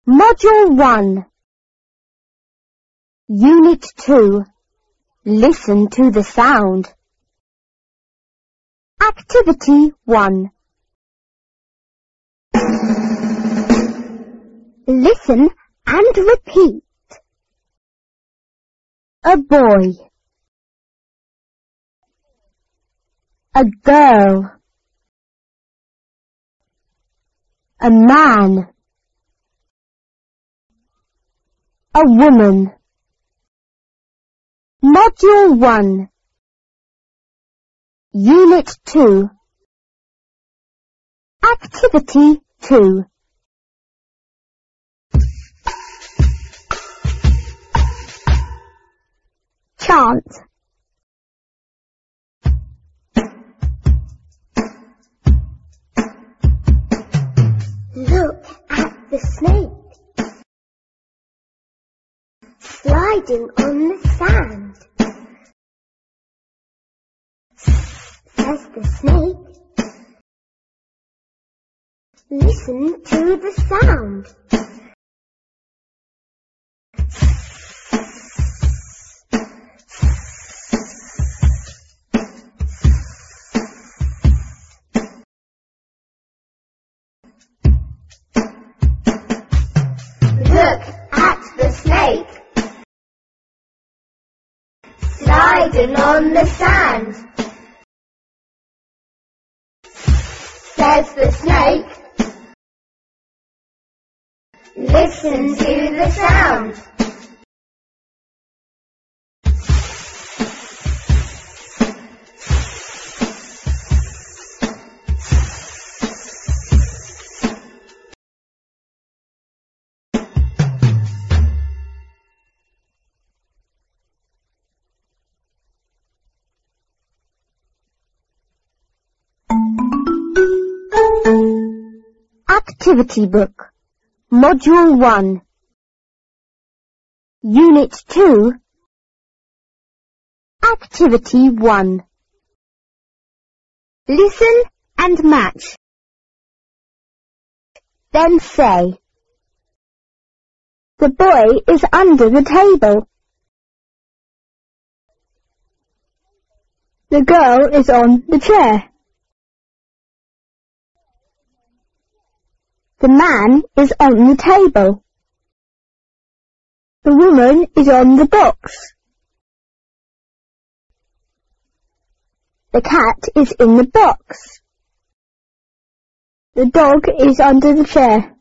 Module 1. Unit 2. Listen to the sound. Activity 1. Listen and repeat. A boy. A girl. A man. A woman. Module 1. Unit 2. Activity 2. Chant. Look at the snake sliding on the sand. Says the snake. Listen to the sound. Look at the snake sliding on the sand. Says the snake. Listen to the sound. Activity book. Module 1. Unit 2. Activity 1. Listen and match. Then say, the boy is under the table. The girl is on the chair. The man is on the table. The woman is on the box. The cat is in the box. The dog is under the chair.